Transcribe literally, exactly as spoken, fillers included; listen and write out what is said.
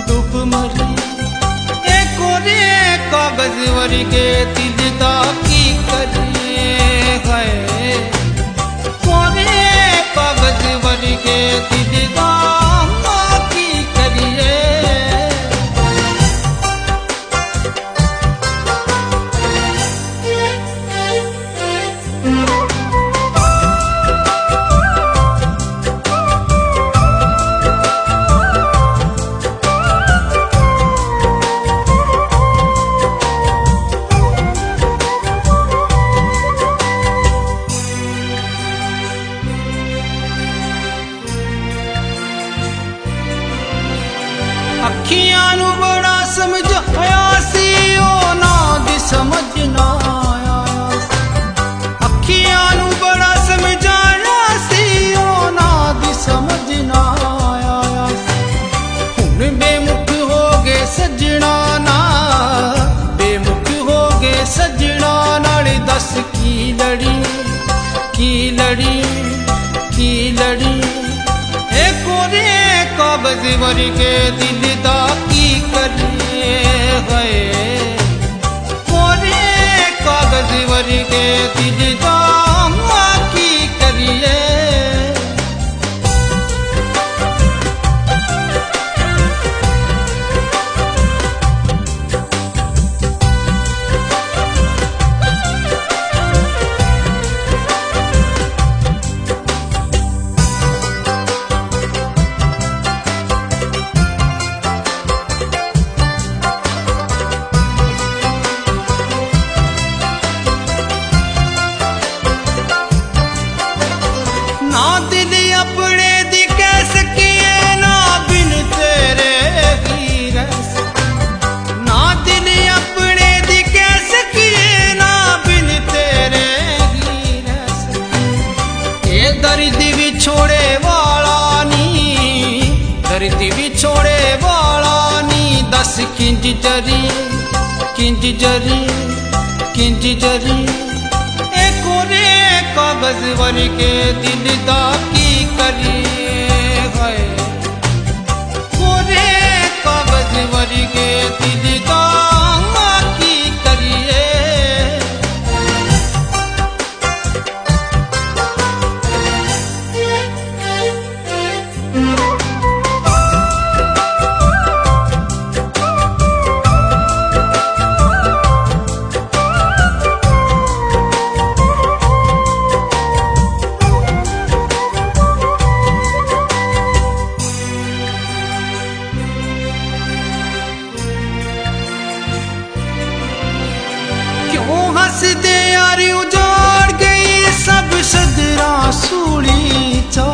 डूब मरी ए कोरे कागज वर्गे दिल दा की करिए है कोरे कागज वर्गे दिल दा की करिए। अखियां नू बड़ा समझाया सी ओ ना दी समझ ना आया। अखियां नू बड़ा समझाया सी ओ ना दी समझ ना आया। हुण बेमुख हो गए सजना ना बेमुख हो गए सजना नाल दस की लड़ी की लड़ी की लड़ी ए कोरे कागज वर्गे दिल दा की करिए है कोरे कागज वर्गे दिल दा की करिए। ना दिल अपने दी कह सकिए ना बिन तेरे ही रह सके। ना दिल अपने दी कह सकिए ना बिन तेरे ही रह सके। ए दर्द भी छोड़े वाला नी दर्द भी छोड़े वाला नी दस किंज जरी किंज जरी किंज जरी ए कोरे कागज वर्गे दिल दा की करिए है कोरे कागज वर्गे दिल दा की करिए। क्यों हंसदे यारी उजाड़ गई सब सदरा सूली चा।